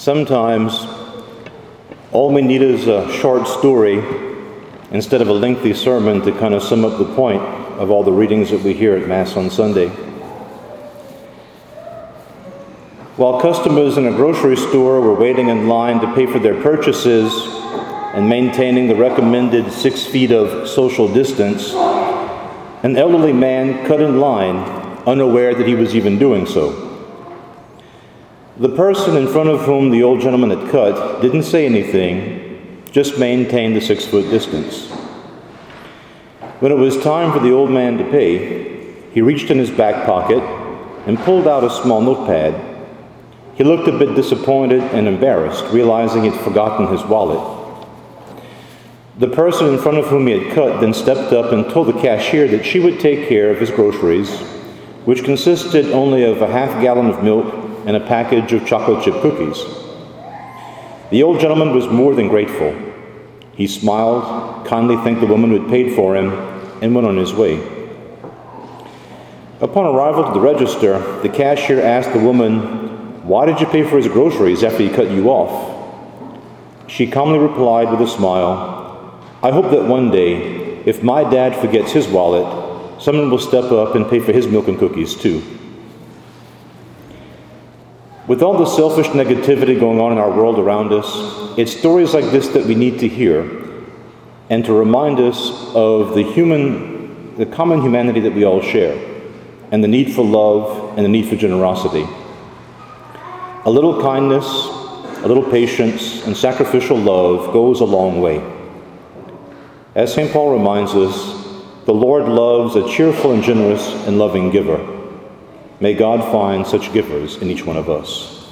Sometimes all we need is a short story instead of a lengthy sermon to kind of sum up the point of all the readings that we hear at Mass on Sunday. While customers in a grocery store were waiting in line to pay for their purchases and maintaining the recommended 6 feet of social distance, an elderly man cut in line, unaware that he was even doing so. The person in front of whom the old gentleman had cut didn't say anything, just maintained the 6-foot distance. When it was time for the old man to pay, he reached in his back pocket and pulled out a small notepad. He looked a bit disappointed and embarrassed, realizing he'd forgotten his wallet. The person in front of whom he had cut then stepped up and told the cashier that she would take care of his groceries, which consisted only of a half-gallon of milk and a package of chocolate chip cookies. The old gentleman was more than grateful. He smiled, kindly thanked the woman who had paid for him, and went on his way. Upon arrival to the register, the cashier asked the woman, "Why did you pay for his groceries after he cut you off?" She calmly replied with a smile, "I hope that one day, if my dad forgets his wallet, someone will step up and pay for his milk and cookies too." With all the selfish negativity going on in our world around us, it's stories like this that we need to hear and to remind us of the common humanity that we all share, and the need for love and the need for generosity. A little kindness, a little patience, and sacrificial love goes a long way. As St. Paul reminds us, the Lord loves a cheerful and generous and loving giver. May God find such givers in each one of us.